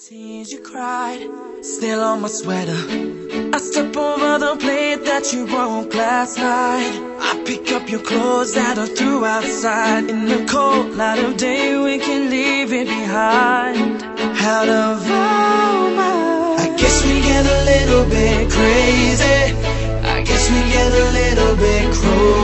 Tears you cried, still on my sweater. I step over the plate that you broke last night. I pick up your clothes that I threw outside. In the cold light of day we can leave it behind. Out of our minds, I guess we get a little bit crazy. I guess we get a little bit crazy.